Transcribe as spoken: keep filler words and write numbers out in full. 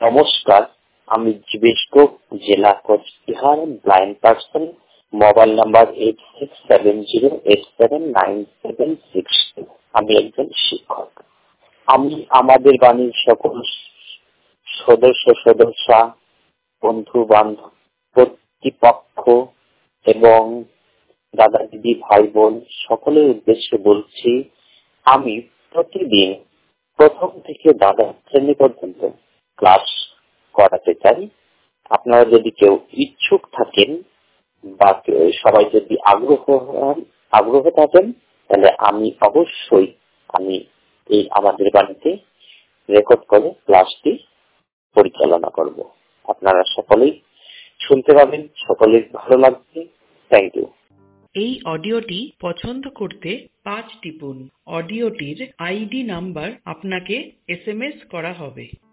নমস্কার, আমি জীবেশ গোপ, জেলা Cooch Behar, blind person, mobile number eight six seven zero eight seven nine seven six two. আমি একজন শিক্ষক। আমি আমাদের বাণীর সকল সদস্য সদস্যা, বন্ধু বান্ধব, কর্তৃপক্ষ এবং দাদা দিদি ভাই বোন সকলের উদ্দেশ্যে বলছি, আমি প্রতিদিন প্রথম থেকে দ্বাদশ শ্রেণী পর্যন্ত ক্লাস করাতে চাই। আপনারা যদি কেউ ইচ্ছুক থাকেন বা সবাই যদি আগ্রহ আগ্রহ থাকেন, তাহলে আমি অবশ্যই আমি এই আমাদের বাড়িতে রেকর্ড করে ক্লাসটি পরিচালনা করব। আপনারা সকলেই শুনতে পাবেন, সকলের ভালো লাগবে। Thank you. এই অডিওটি পছন্দ করতে পাঁচ টিপুন। অডিওটির আইডি নাম্বার আপনাকে এস এম এস করা হবে।